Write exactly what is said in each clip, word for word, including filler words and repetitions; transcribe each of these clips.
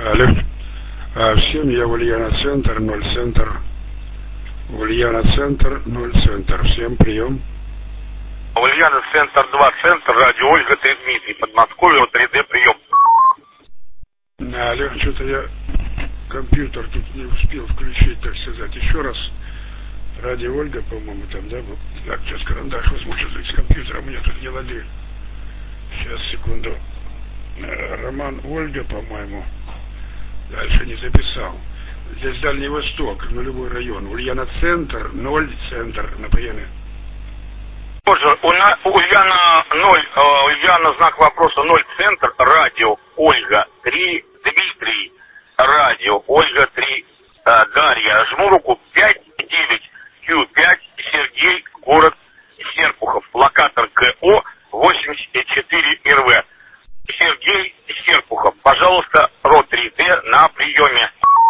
Алло. А, всем я Ульяна Центр, ноль Центр. Ульяна Центр, ноль Центр. Всем прием. Ульяна Центр два Центр, радио Ольга, три Дмитрий, Подмосковье, три дэ прием. Алло, что-то я компьютер тут не успел включить, так сказать. Еще раз. Радио Ольга, по-моему, там, да, был. Так, сейчас карандаш возьму, что с компьютером у меня тут не лады. Сейчас, секунду. Роман Ольга, по-моему. Дальше не записал. Здесь Дальний Восток, нулевой район. Ульяна Центр, ноль Центр, на приеме. Боже, у на, Ульяна ноль, э, Ульяна знак вопроса ноль Центр, радио Ольга, три Дмитрий, радио Ольга, три э, Дарья. Жму руку пять девять Q пять Сергей, город Серпухов, локатор КО восемьдесят четыре эр вэ. Сергей Серпухов, пожалуйста, РО три дэ на приеме.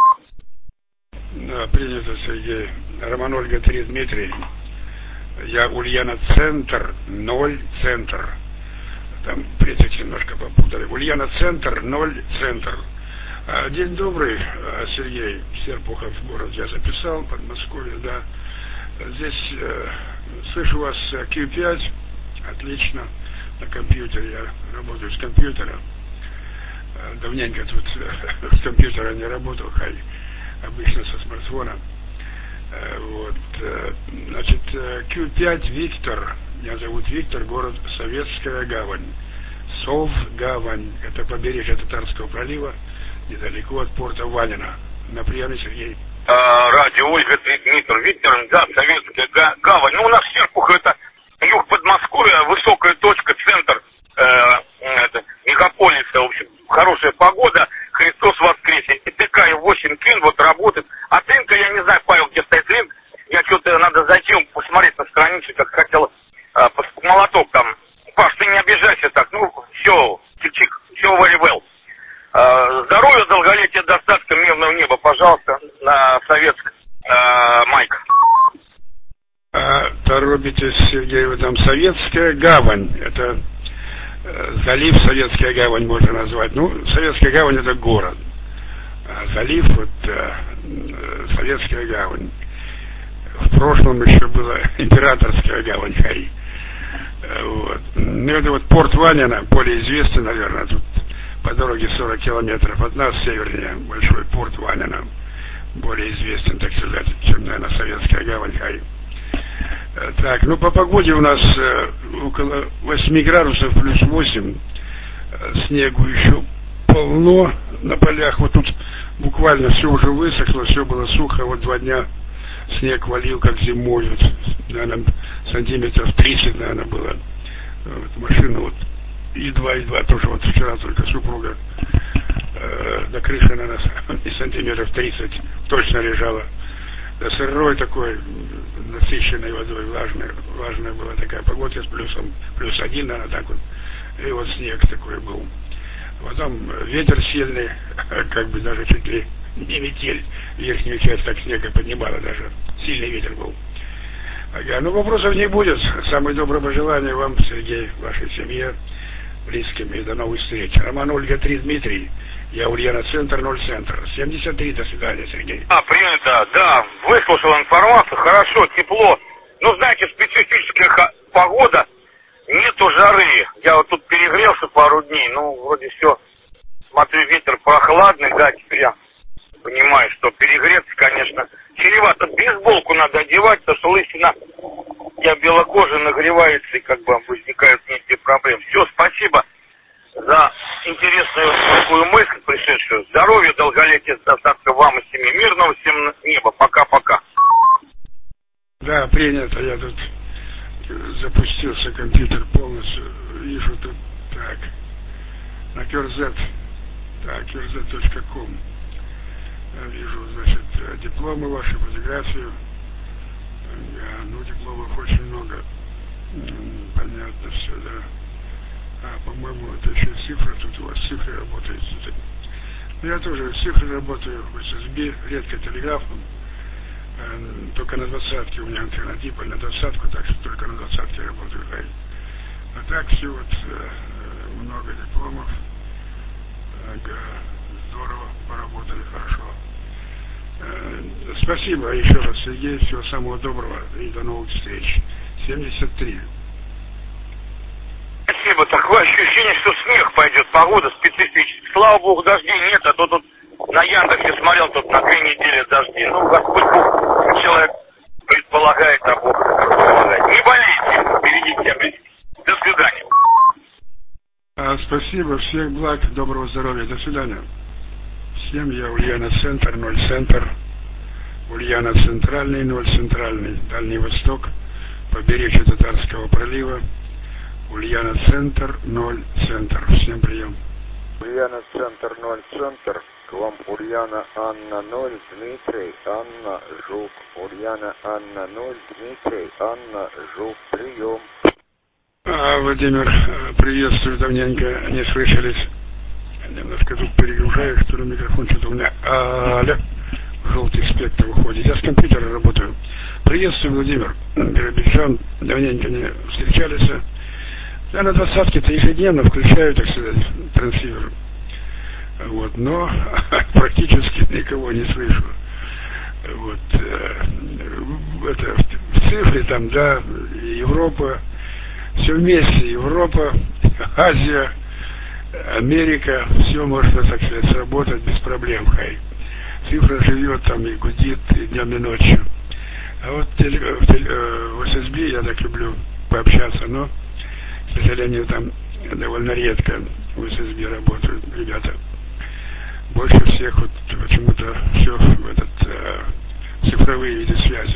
Да, принято, Сергей. Роман Ольга, три Дмитрий. Я Ульяна Центр, ноль Центр. Там префикс немножко попутали. Ульяна Центр, ноль Центр. День добрый, Сергей Серпухов, город я записал, Подмосковье, да. Здесь э, слышу вас Q пять, отлично, на компьютере, я работаю с компьютера. Давненько тут с компьютера не работал, хай, обычно со смартфона. Вот, значит, Q пять Виктор, меня зовут Виктор, город Советская Гавань. Совгавань, это побережье Татарского пролива, недалеко от порта Ванина. На приеме, Сергей. А, радио Ольга, три Дмитрий, Виктор, да, Советская Гавань. Ну, у нас Серпух это юг Подмосковья, высокая точка, центр э, это, мегаполиса, в общем, хорошая погода, Христос воскресе. И ТК восемь Кин вот работает. А Тынка, я не знаю, Павел, где стоит Линк, я что-то надо зайти посмотреть на страницу, как хотел э, молоток там. Паш, ты не обижайся так, ну, все, чик-чик, все very well. Э, здоровья, долголетия, достатка, мирного неба, пожалуйста, на советск, э, Майк. А, торопитесь, Сергей, вы там Советская Гавань, это э, залив Советская Гавань можно назвать. Ну, Советская Гавань это город, а залив вот э, Советская Гавань. В прошлом еще была Императорская Гавань, хай. Вот. Ну, это вот порт Ванина, более известный, наверное, тут по дороге сорок километров от нас, севернее, большой порт Ванина, более известен, так сказать, чем, наверное, Советская Гавань, хай. Так, ну, по погоде у нас э, около восьми градусов, плюс восемь, э, снегу еще полно на полях, вот тут буквально все уже высохло, все было сухо, вот два дня снег валил, как зимой, вот, наверное, сантиметров тридцать, наверное, было. Вот, машина вот едва-едва, тоже вот вчера только супруга э, до крыши, наверное, сантиметров тридцать точно лежала. Да, сырой такой, насыщенной водой, влажная, влажная была такая погода с плюсом, плюс один, наверное, так вот. И вот снег такой был. Потом ветер сильный, как бы даже чуть ли не метель, верхнюю часть так снега поднимала, даже сильный ветер был. Ага, ну вопросов не будет. Самые добрые пожелания вам, Сергей, вашей семье, близким, и до новых встреч. Роман Ольга, три Дмитрий, я Ульяна Центр, ноль Центр, семьдесят три, до свидания, Сергей. А, принято, да, выслушал информацию, хорошо, тепло. Ну, знаете, специфическая погода, нету жары. Я вот тут перегрелся пару дней, ну, вроде все, смотрю, ветер прохладный, да, теперь я понимаю, что перегреться, конечно, чревато. Бейсболку надо одевать, потому что лысина, я белокожий, нагревается, и как бы возникают некие проблемы. Все, спасибо за интересную такую мысль пришедшую. Здоровья, долголетия, достатка вам и семье. Мирного всем неба. Пока-пока. Да, принято. Я тут запустился компьютер полностью. Вижу тут, так, на Кёрзет, так, кёрзет точка ком. Вижу, значит, дипломы ваши, фотографию. Да, ну, дипломов очень много. Понятно все, да. А, по-моему, это еще цифры, тут у вас цифры работают. Я тоже с цифрой работаю в эс эс би, редко телеграфом. Только на двадцатке у меня альтернатива, на двадцатку, так что только на двадцатке работаю. А так все вот много дипломов. Ага, здорово. спасибо еще раз, Сергей. Всего самого доброго и до новых встреч. семьдесят три. Спасибо. Такое ощущение, что снег пойдет. Погода специфическая. Слава богу, дождей нет, а то тут на Яндексе смотрел, тут на две недели дожди. Ну, Господь Бог, человек предполагает, а Бог предполагает. Не болейте, берегите себя. До свидания. А, спасибо, всех благ, доброго здоровья, до свидания. Всем я Ульяна Центр, ноль Центр, Ульяна Центральный, ноль Центральный, Дальний Восток, побережье Татарского пролива, Ульяна Центр, ноль Центр. Всем прием. Ульяна Центр, ноль Центр, к вам Ульяна Анна, ноль, Дмитрий, Анна, Жук, Ульяна Анна, ноль, Дмитрий, Анна, Жук, прием. А, Владимир, приветствую, давненько не слышались. Немножко тут перегружаю, что ли, микрофон, что-то у меня аля, желтый спектр выходит. Я с компьютера работаю. Приветствую, Владимир. Биробиджан, давненько не встречались. Я на двадцатке-то ежедневно включаю, так сказать, трансивер. Вот, но практически никого не слышу. Вот, это, в цифре там, да, Европа, все вместе, Европа, Азия, Америка, все можно, так сказать, сработать без проблем, хай. Цифра живет там и гудит и днем и ночью. А вот в, теле, в, теле, в эс эс би я так люблю пообщаться, но, к сожалению, там довольно редко в эс эс би работают ребята. Больше всех вот почему-то все в этот э, цифровые виды связи,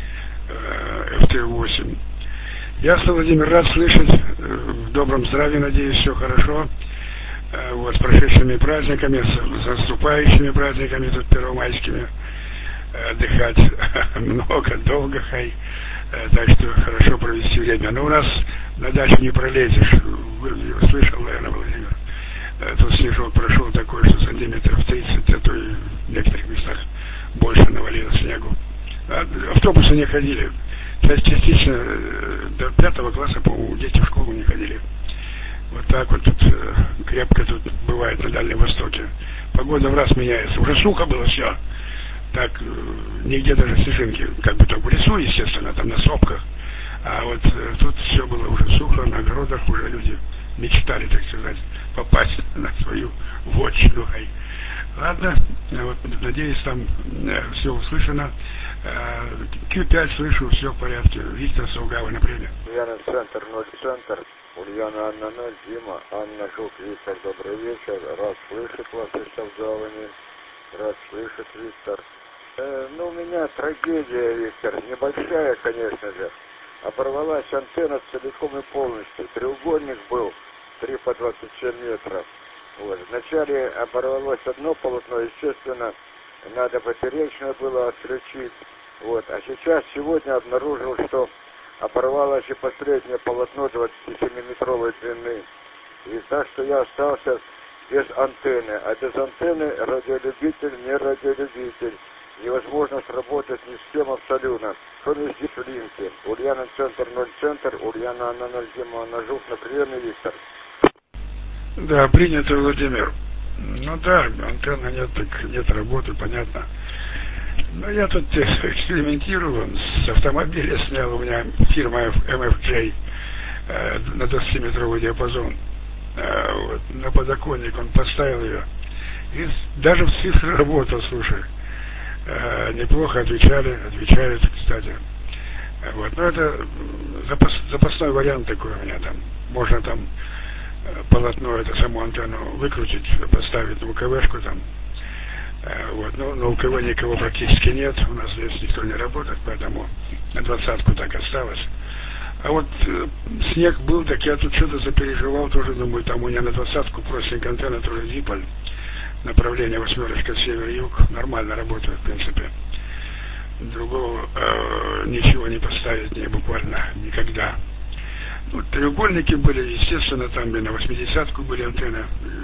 э, эф тэ восемь. Ясно, Владимир, рад слышать, э, в добром здравии, надеюсь, все хорошо. Э, вот, с прошедшими праздниками, с, с наступающими праздниками, тут первомайскими, э, отдыхать много, долго, хай, э, так что хорошо провести время. Но у нас на даче не пролезешь, слышал, наверное, Владимир. Тут снежок прошел такой, что сантиметров тридцать, а то и в некоторых местах больше навалило снегу. А автобусы не ходили. Частично до пятого класса, по-моему, дети в школу не ходили. Вот так вот тут крепко тут бывает на Дальнем Востоке. Погода в раз меняется. Уже сухо было все. Так, нигде даже снежинки, как бы только в лесу, естественно, там на сопках. А вот тут все было уже сухо, на огородах уже люди мечтали, так сказать, попасть на свою вотчину. Ладно, вот, надеюсь, там э, все услышано. Э, Q пять слышу, все в порядке. Виктор Саугава, например. Ульяна Центр, ноль Центр, Ульяна Анна, ноль, Дима, Анна, Жук, Виктор, добрый вечер. Рад слышать вас из Саугавани. Рад слышать, Виктор. Э, ну, у меня трагедия, Виктор, небольшая, конечно же. Оборвалась антенна целиком и полностью. Треугольник был три по двадцать семь метров. Вот. Вначале оборвалось одно полотно, естественно, надо поперечное было отключить. Вот. А сейчас, сегодня обнаружил, что оборвалось и последнее полотно двадцатисемиметровой длины. И так что я остался без антенны. А без антенны радиолюбитель, не радиолюбитель. Невозможно сработать ни с кем абсолютно, кроме здесь в линке. Ульяна Центр, ноль Центр, Ульяна Анна, ноль, Дима, Анна, Жук, на приеме, Виктор. Да, принято, Владимир. Ну да, антенны нет, так нет работы, понятно. Но я тут экспериментирую, с автомобиля снял, у меня фирма эм эф джей э, на двадцатиметровый диапазон. Э, вот, на подоконник он поставил ее. И даже в цифре работал, слушай. Э, неплохо отвечали, отвечают, кстати. Вот, но это запас, запасной вариант такой у меня там. Можно там полотно, это саму антенну выкрутить, поставить на УКВшку там. Вот, но на УКВ никого практически нет, у нас здесь никто не работает, поэтому на двадцатку так осталось. А вот э, снег был, так я тут что-то запереживал, тоже думаю, там у меня на двадцатку простенькая антенна, тоже Диполь, направление восьмерочка север-юг, нормально работает, в принципе. Другого э, ничего не поставить не буквально никогда. Вот, треугольники были, естественно, там и на восьмидесятку были антенны.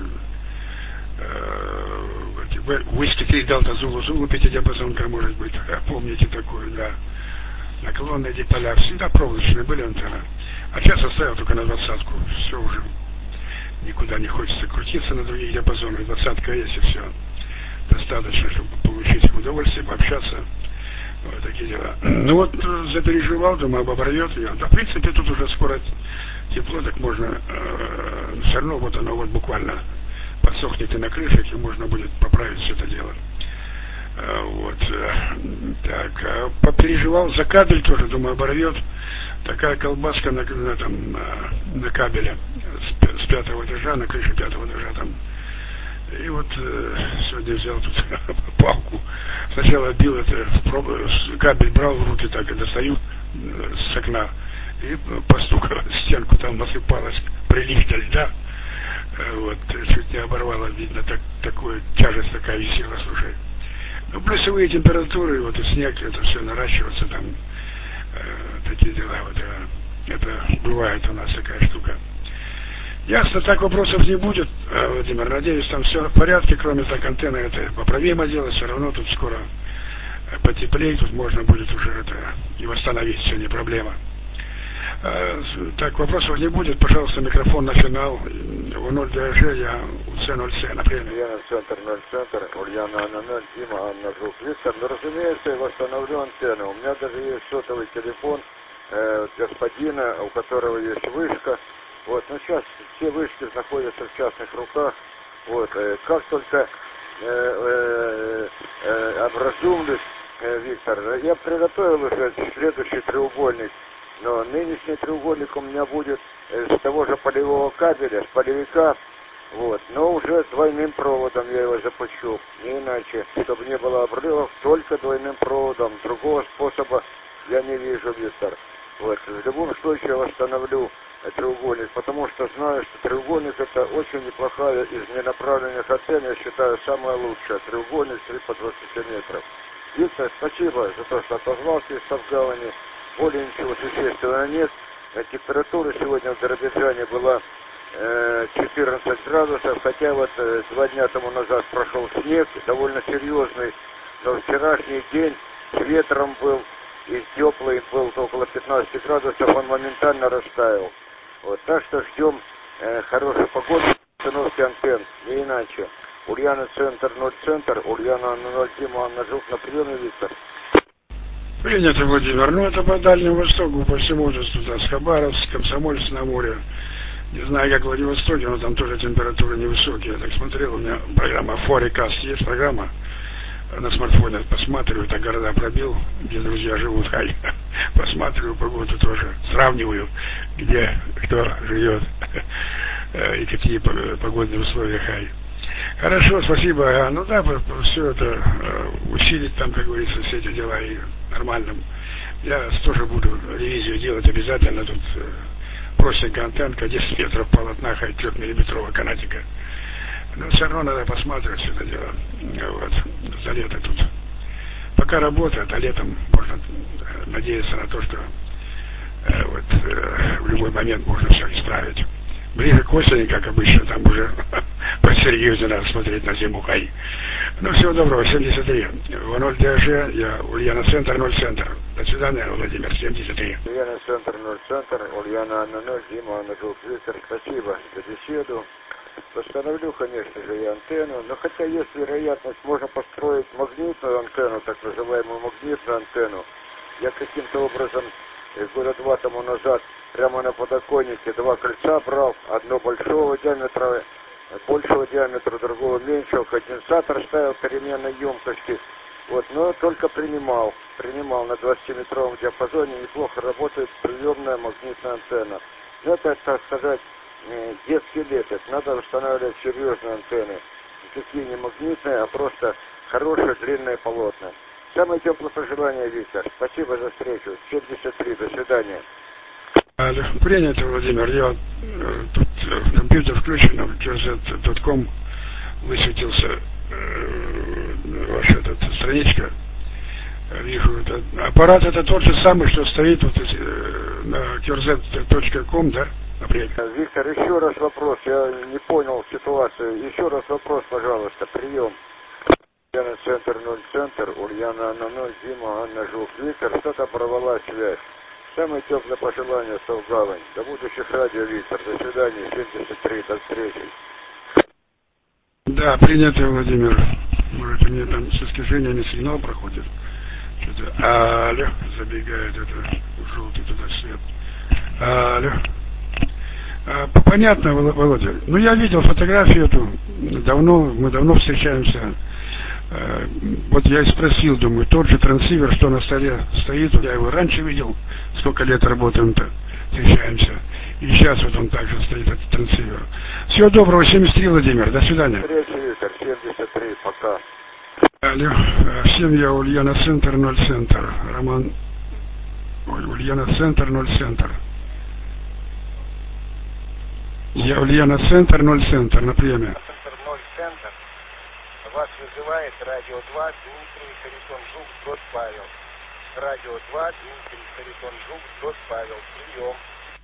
Whisky три Delta Zulu, Zulu пятидиапазонка, может быть, помните такую, да. Наклонные диполя, всегда проволочные были антенны. А сейчас оставил только на двадцатку, все уже, никуда не хочется крутиться на других диапазонах, двадцатка есть и все. Достаточно, чтобы получить удовольствие, пообщаться. Вот такие дела. Ну вот запереживал, думаю, оборвет ее. Да, в принципе, тут уже скоро тепло, так можно, э, все равно вот оно вот буквально подсохнет и на крыше, и можно будет поправить все это дело. Э, вот. Так, а попереживал за кабель тоже, думаю, оборвет. Такая колбаска на, на, там, на, на кабеле с, с пятого этажа, на крыше пятого этажа там. И вот э, сегодня взял тут палку. Сначала бил это, кабель брал в руки, так и достаю э, с окна. И постукал в стенку, там насыпалась приливка льда. Э, вот, чуть не оборвало, видно, так, такую тяжесть такая висела, слушай. Ну, плюсовые температуры, вот и снег, это все наращивается там. Э, такие дела, вот, э, это бывает у нас такая штука. Ясно, так вопросов не будет, Владимир. Надеюсь, там все в порядке, кроме так антенны, это поправимо дело, все равно тут скоро потеплее, тут можно будет уже это и восстановить, все не проблема. Так, вопросов не будет, пожалуйста, микрофон на финал. У ноль ДЖ, я у С ноль С, например. Ульяна центр, ноль центр, Ульяна Анна ноль, Дима Анна Жук, Виктор. Ну, разумеется, я восстановлю антенну. У меня даже есть сотовый телефон э, господина, у которого есть вышка. Вот, но сейчас все вышки находятся в частных руках. Вот, э, как только э, э, э, образумлюсь, э, Виктор, я приготовил уже следующий треугольник, но нынешний треугольник у меня будет э, с того же полевого кабеля, с полевика, вот, но уже двойным проводом я его запущу, не иначе, чтобы не было обрывов, только двойным проводом, другого способа я не вижу, Виктор. Вот, в любом случае восстановлю треугольник, потому что знаю, что треугольник это очень неплохая из ненаправленных антенн, я считаю, самая лучшая. Треугольник три по двадцать метров. Виктор, спасибо за то, что отозвался из Тавгавани. Более ничего существенного нет. Температура сегодня в Биробиджане была э, четырнадцать градусов, хотя вот э, два дня тому назад прошел снег, довольно серьезный, но вчерашний день с ветром был и теплый, был около пятнадцати градусов, он моментально растаял. Вот, так что ждем э, хорошей погоды, установки антенн, не иначе. Ульяна центр, ноль центр, Ульяна Анна ноль, Дима Анна Жук, на приеме, Виктор. Принято, Владимир. Ну, это по Дальнему Востоку, по всему же туда, с Хабаровск, Комсомольск на море. Не знаю, как в Владивостоке, но там тоже температуры невысокие. Я так смотрел, у меня программа Forecast, есть программа на смартфоне, посматриваю, так города пробил, где друзья живут, хай, посматриваю погоду тоже, сравниваю, где кто живет и какие погодные условия, хай. Хорошо, спасибо. Ну да, все это усилить там, как говорится, все эти дела и нормально. Я тоже буду ревизию делать обязательно. Тут простенькая антенка, десять метров полотна, хай трехмиллиметрового канатика. Но все равно надо посматривать все это дело. Вот, за лето тут. Пока работает, а летом можно надеяться на то, что э, вот, э, в любой момент можно все исправить. Ближе к осени, как обычно, там уже посерьезнее надо смотреть на зиму, хай. Ну, всего доброго, семьдесят три. В ноль ДЖ, я Ульяна центр, ноль центр. До свидания, Владимир, семьдесят три. Ульяна центр, ноль центр, Ульяна Анна ноль, Дима Анна Жук, Виктор, спасибо за беседу. Восстановлю, конечно же, и антенну, но хотя есть вероятность, можно построить магнитную антенну, так называемую магнитную антенну. Я каким-то образом года два тому назад прямо на подоконнике два кольца брал, одно большого диаметра, большего диаметра, другого меньшего, конденсатор ставил переменной емкости, вот, но только принимал, принимал на двадцатиметровом диапазоне, неплохо работает приемная магнитная антенна. Но это, так сказать, детский лепет, надо устанавливать серьезные антенны, никакие не магнитные, а просто хорошие длинные полотна. Самое теплое пожелание, Виктор. Спасибо за встречу. семьдесят три. До свидания. Принято, Владимир. Я э, тут э, компьютер включен, в кирзет точка ком высветился э, ваша эта страничка. Вижу, это, аппарат это тот же самый, что стоит вот, э, на кирзет точка ком, да? Например. Виктор, еще раз вопрос. Я не понял ситуацию. Еще раз вопрос, пожалуйста. Прием. Ульяна центр, ноль центр, Ульяна Анна ноль, Дима Анна Жук, Виктор, что-то порвала связь. Самое теплое пожелание, Совгавань. До будущих радио, Виктор. До свидания, семьдесят три, до встречи. Да, принято, Владимир. Может, у меня там с искажениями сигнал проходит. Что-то Алло, забегает это желтый туда свет. Алло. А, понятно, Володя. Ну, я видел фотографию эту. Давно, мы давно встречаемся. А, вот я и спросил, думаю, тот же трансивер, что на столе стоит. Я его раньше видел. Сколько лет работаем-то, встречаемся. И сейчас вот он также стоит, этот трансивер. Всего доброго, семьдесят три, Владимир. До свидания. Третий Виктор, семьдесят три, пока. Алло, всем я Ульяна Центр, ноль Центр. Роман. Ой, Ульяна Центр, ноль Центр. Я Ульяна Центр, ноль Центр, на приеме. Центр, ноль Центр. Вас вызывает Радио два, Дмитрий Харитон Жук, Дрот Павел. Радио два, Дмитрий Харитон Жук, Дрот Павел. Прием.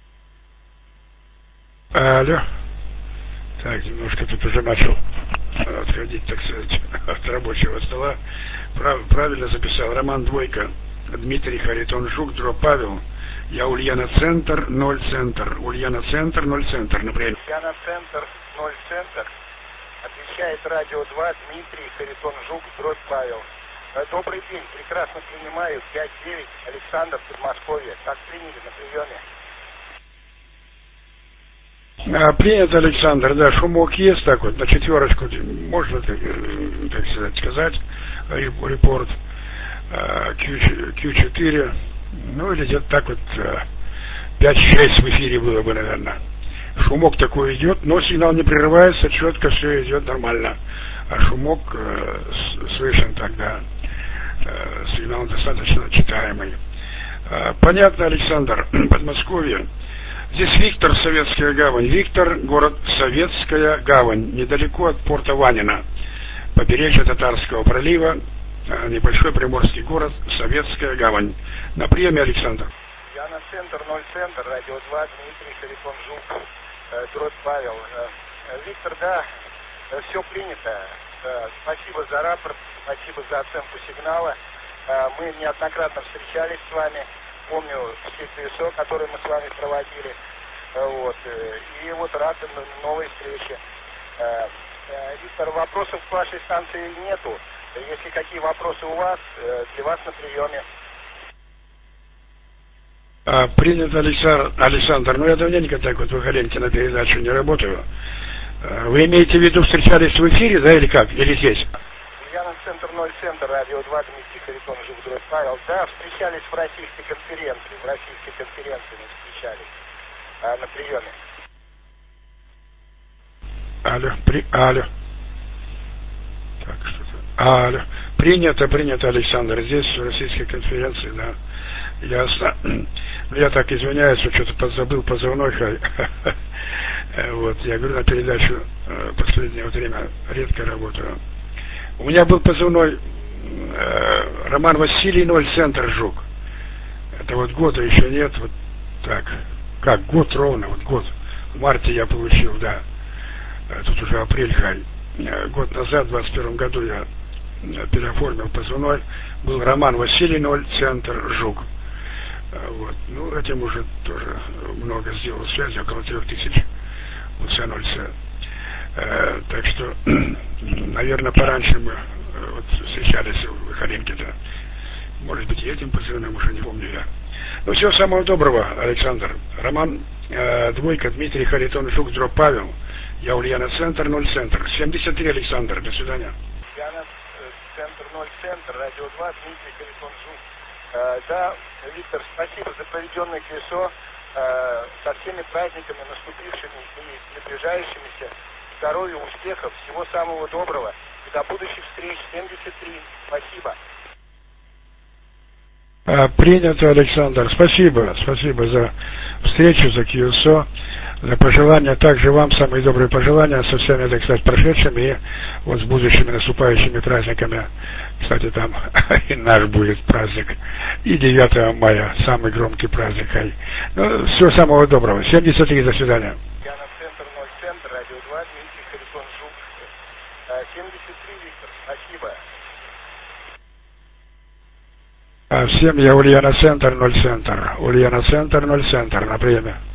Алло. Так, немножко тут уже начал отходить, так сказать, от рабочего стола. Прав, правильно записал. Роман Двойка, Дмитрий Харитон Жук, Дрот Павел. Я Ульяна Центр, ноль Центр. Ульяна Центр, ноль Центр, например. Ульяна Центр, ноль Центр. Отвечает Радио два, Дмитрий Харитон Жук, Дрот Павел. Добрый день, прекрасно принимаю. пять девять, Александр, Подмосковье. Как приняли на приеме? А, принято, Александр, да, шумок есть, так вот, на четверочку, можно, так, так сказать, сказать, репорт кью четыре, ну, или где-то так вот, пять-шесть в эфире было бы, наверное. Шумок такой идет, но сигнал не прерывается, четко все идет нормально, а шумок э, слышен тогда, э, сигнал достаточно читаемый. Э, понятно, Александр, Подмосковье. Здесь Виктор, Советская гавань. Виктор, город Советская гавань, недалеко от порта Ванина, побережье Татарского пролива, небольшой приморский город, Советская гавань. На приеме, Александр. Я на Центр, ноль Центр, Радио два, Дмитрий Харитон Жук, Дрот Павел. Виктор, да, все принято. Спасибо за рапорт, спасибо за оценку сигнала. Мы неоднократно встречались с вами. Помню все ТСО, которые мы с вами проводили. Вот. И вот рад новой встрече. Виктор, вопросов к вашей станции нету. Если какие вопросы у вас, для вас на приеме. А, принято, Александр. Александр, ну я давненько так вот в Галенке на передачу не работаю. Вы имеете в виду, встречались в эфире, да, или как? Или здесь? Я на Центр, ноль Центр, Радио два, Дмитрий Харитон Жук, Дрот Павел. Да, встречались в российской конференции. В российской конференции мы встречались а, на приеме. Алло, при... Алло. Так, что-то... Алло. Принято, принято, Александр. Здесь в российской конференции, да. Ясно. Я так извиняюсь, что что-то подзабыл позывной. Вот, я говорю, на передачу последнее время редко работаю. У меня был позывной э, Роман Василий, ноль Центр Жук. Это вот года еще нет, вот так. Как, год ровно, вот год. В марте я получил, да. Тут уже апрель хай. Год назад, в двадцать первом году, я переоформил позывной. Был Роман Василий, ноль Центр Жук. Вот. Ну, этим уже тоже много сделал связи, около трех тысяч. Вот С ноль С. Э, так что, наверное, пораньше мы э, вот, встречались в Халенке-то. Может быть, и этим позывным, уже не помню я. Ну, всего самого доброго, Александр. Роман э, Двойка, Дмитрий Харитон Жук, Дрот Павел. Я Ульяна Центр, ноль Центр. семьдесят три, Александр. До свидания. Ульяна Центр, ноль Центр, Радио два, Дмитрий Харитон Жук. Э, да, Виктор, спасибо за проведенное КСО. Э, со всеми праздниками, наступившими и приближающимися. Здоровья, успехов, всего самого доброго. И до будущих встреч. семьдесят три. Спасибо. А, принято, Александр. Спасибо. Спасибо за встречу, за КСО, за пожелания. Также вам самые добрые пожелания со всеми, так сказать, прошедшими и вот с будущими наступающими праздниками. Кстати, там и наш будет праздник. И девятого мая самый громкий праздник. Ну, всего самого доброго. семьдесят три. До свидания. Радио два, Дмитрий Харитон Жук. семьдесят три, Виктор, спасибо. А всем я Ульяна Центр, ноль Центр. Ульяна Центр, ноль Центр на приеме.